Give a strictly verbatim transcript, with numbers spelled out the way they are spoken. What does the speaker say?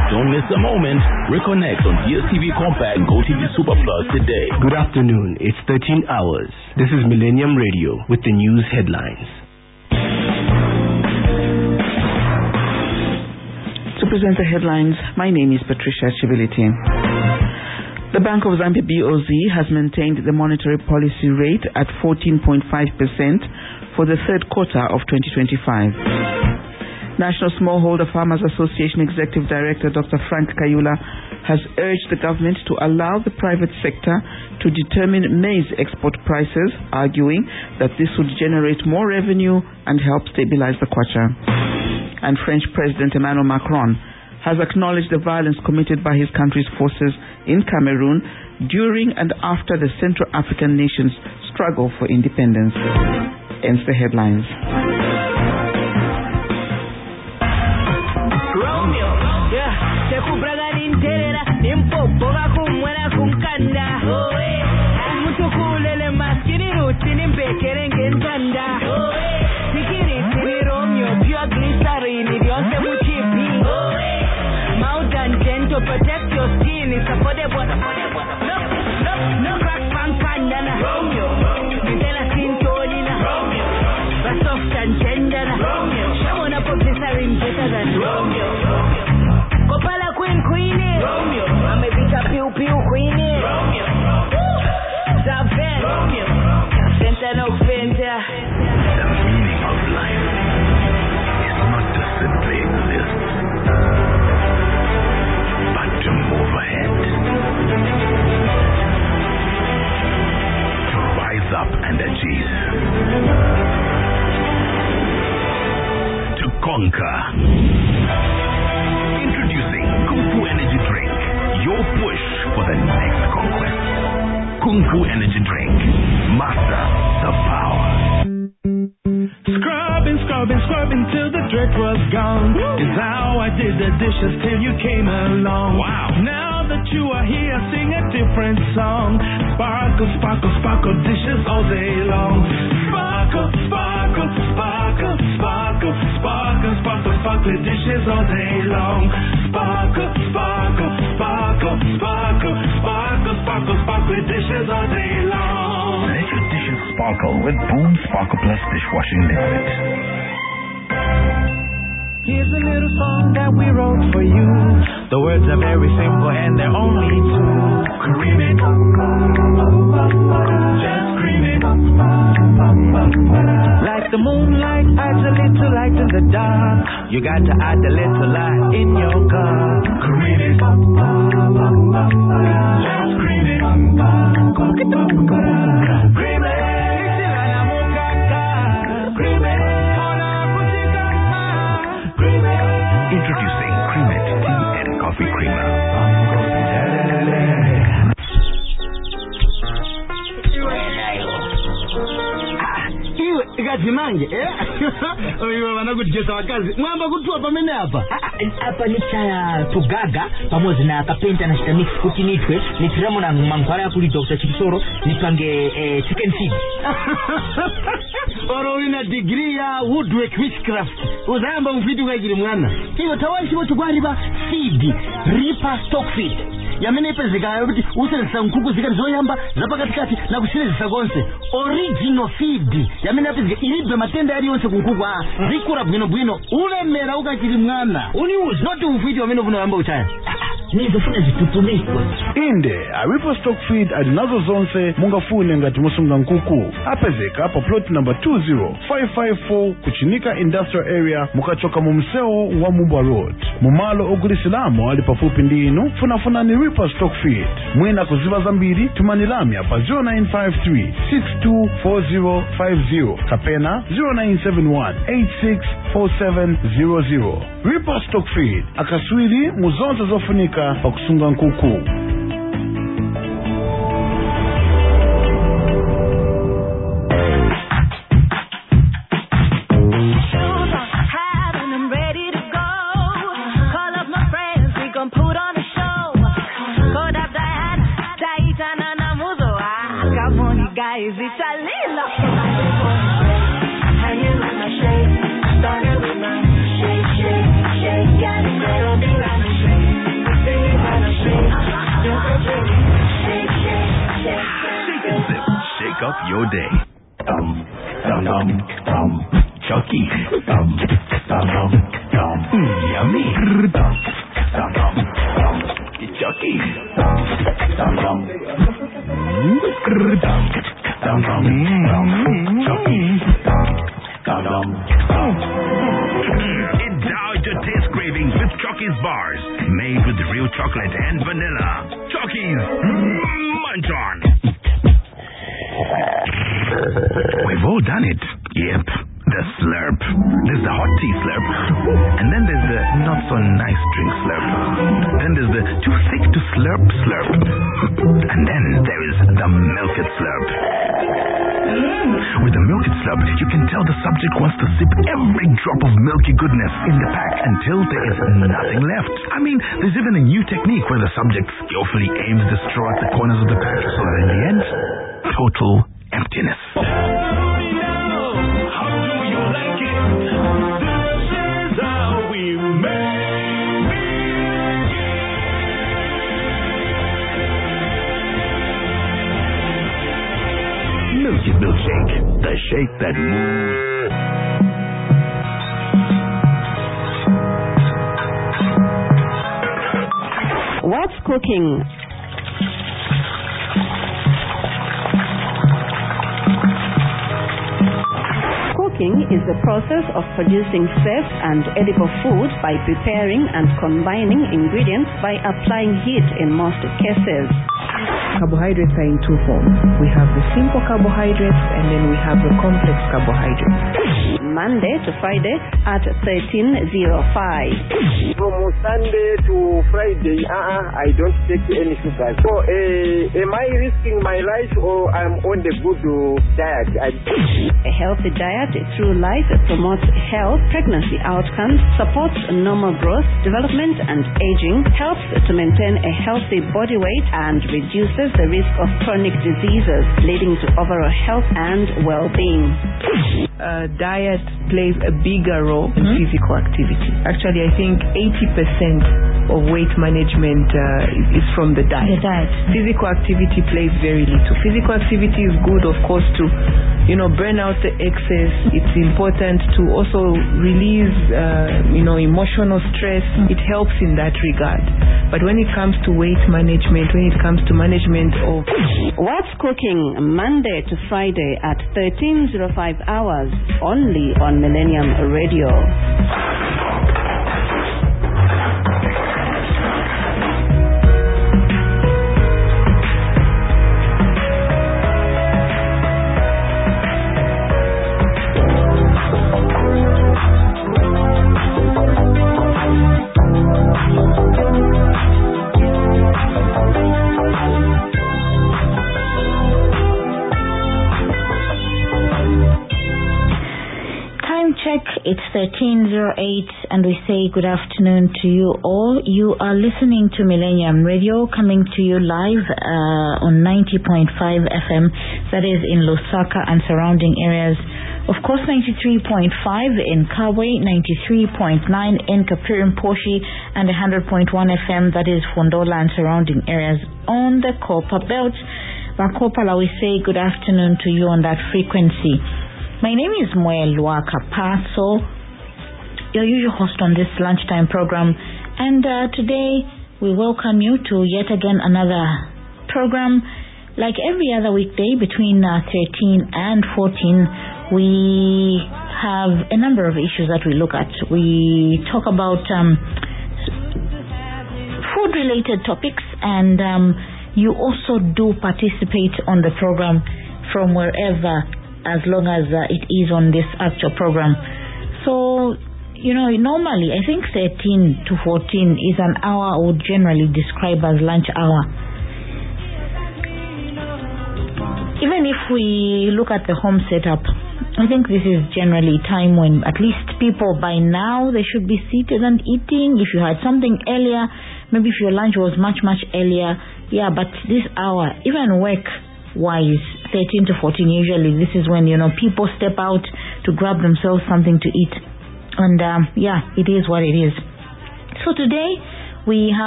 Don't miss a moment. Reconnect on D S T V Compact and GoTV Super Plus today. Good afternoon. It's thirteen hours. This is Millennium Radio with the news headlines. To present the headlines, my name is Patricia Chibiliti. The Bank of Zambia B O Z has maintained the monetary policy rate at fourteen point five percent for the third quarter of twenty twenty-five. National Smallholder Farmers Association Executive Director Doctor Frank Kayula has urged the government to allow the private sector to determine maize export prices, arguing that this would generate more revenue and help stabilize the kwacha. And French President Emmanuel Macron has acknowledged the violence committed by his country's forces in Cameroon during and after the Central African nation's struggle for independence. Ends the headlines. Protect your skin, it's affordable. No, no, no crack pan pandana. Romeo, Vizela skin tolina. Romeo, but soft and tender. Romeo, showing up of this ring better than Romeo. Copala queen queenie. Romeo, I'm a bit of pew pew queenie. Romeo, Zaven. Romeo, Fenta no Fenta. The meaning of life is not to simply exist, to move ahead, to rise up and achieve, to conquer. Introducing Kung Fu Energy Drink, your push for the next conquest. Kung Fu Energy Drink, master the power. Scrubbing, scrubbing, scrubbing till the dirt was gone. Is how I did the dishes till you came along. Wow. Now that you are here, sing a different song. Sparkle, sparkle, sparkle dishes all day long. Sparkle, sparkle, sparkle, sparkle, sparkle, sparkle, sparkle dishes all day long. Sparkle, sparkle, sparkle, sparkle, sparkle, sparkle, sparkle dishes all day long. Let your dishes sparkle with Boom Sparkle Plus dishwashing liquid. Here's a little song that we wrote for you. The words are very simple and they're only two. Cream it, just cream it. Like the moonlight adds a little light in the dark, you got to add a little light in your car. Cream it, just cream it. Cream it. Introducing Creamet Tea and Coffee Creamer. Zimange eh oyo wanakujesa wakazi mwamba kutua pamene hapa hapa ni cha tugaga pamoja na kapenta na shita mix kutinitwe ni tiramo na mangwara ya kuli Doctor Chipsoro nipange eh, chicken feed oro ina degree ya woodwork witchcraft uzamba mfitu kwa jiri mwana hiyo tawanchi wotu kwa riba feed Reaper stock feed yamene pezeka yobuti usenza nkuku zikati zoyamba zapa katikati na kushireza gonse original feed yamene pezeka ilibe matenda yali yonse kunkuku ah zikura bwino bwino ulemera ukachiri mwana uni uzi not ufiti wamene vuno yamba uchaya nizofuna zitutumiko inde a Reaper stock feed adinazo zonse mungafune ngati musunga nkuku apezeka pa plot number two zero five five four kuchinika industrial area mukachoka mu mseo wa Mubwa Road mumalo ogulisilamu ali pafupi ndinu funafuna ni Reaper stock feed mwina kuziva zambiri tumanilamya pa zero nine five three six two four zero five zero kapena zero nine seven one eight six four seven zero zero. Reaper stock feed akaswiri muzonza zofunika pa kusunga nkuku. Guys, it's a little hanging with my shake, started with my shake, shake, shake, got it, it'll be right, shake. your day. Dum, dum, dum, dum. Chucky. Dum, dum, dum, dum. Mm, yummy. Dum, dum, dum, dum. Chucky. Dum, dum, dum. Mm, dum, dum, dum, dum. Chucky. Dum, dum, dum, dum. Indulge your taste cravings with Chucky's bars, made with real chocolate and vanilla. Chucky's, munch on. We've all done it. Yep, the slurp. There's the hot tea slurp, and then there's the not so nice drink slurp. Then there's the too thick to slurp slurp, and then there is the milk it slurp. With the milk it slurp, you can tell the subject wants to sip every drop of milky goodness in the pack until there is nothing left. I mean, there's even a new technique where the subject skillfully aims the straw at the corners of the pack, so that in the end, total emptiness. Milky Milkshake, the shake that moves. What's cooking? Cooking is the process of producing safe and edible food by preparing and combining ingredients by applying heat in most cases. Carbohydrates are in two forms. We have the simple carbohydrates and then we have the complex carbohydrates. Monday to Friday at thirteen oh five. From Sunday to Friday, uh-uh, I don't take any sugar. So, uh, am I risking my life or I'm on the good uh, diet? I... A healthy diet through life promotes health, pregnancy outcomes, supports normal growth, development and aging, helps to maintain a healthy body weight and reduces the risk of chronic diseases, leading to overall health and well-being. Uh, diet plays a bigger role in mm-hmm. physical activity. Actually, I think eighty percent of weight management uh, is from the diet. The diet. Physical activity plays very little. Physical activity is good, of course, to you know burn out the excess. It's important to also release uh, you know emotional stress. Mm-hmm. It helps in that regard. But when it comes to weight management, when it comes to management of What's Cooking, Monday to Friday at thirteen oh five hours, only on Millennium Radio. It's thirteen oh eight and we say good afternoon to you all. You are listening to Millennium Radio, coming to you live uh, on ninety point five F M, that is in Lusaka and surrounding areas. Of course, ninety-three point five in Kabwe, ninety-three point nine in Kapirimposhi, and one hundred point one F M, that is Fondola and surrounding areas on the Copper Belt. Bakopala, we say good afternoon to you on that frequency. My name is Moelwa Kapaso, your usual host on this lunchtime program, and uh, today we welcome you to yet again another program. Like every other weekday between uh, thirteen and fourteen, we have a number of issues that we look at. We talk about um, food-related topics, and um, you also do participate on the program from wherever, as long as uh, it is on this actual program. So, you know, normally I think thirteen to fourteen is an hour I would generally describe as lunch hour. Even if we look at the home setup, I think this is generally time when at least people by now they should be seated and eating. If you had something earlier, maybe if your lunch was much, much earlier, yeah, but this hour, even work wise, thirteen to fourteen, usually this is when, you know, people step out to grab themselves something to eat. And um, yeah, it is what it is. So today we have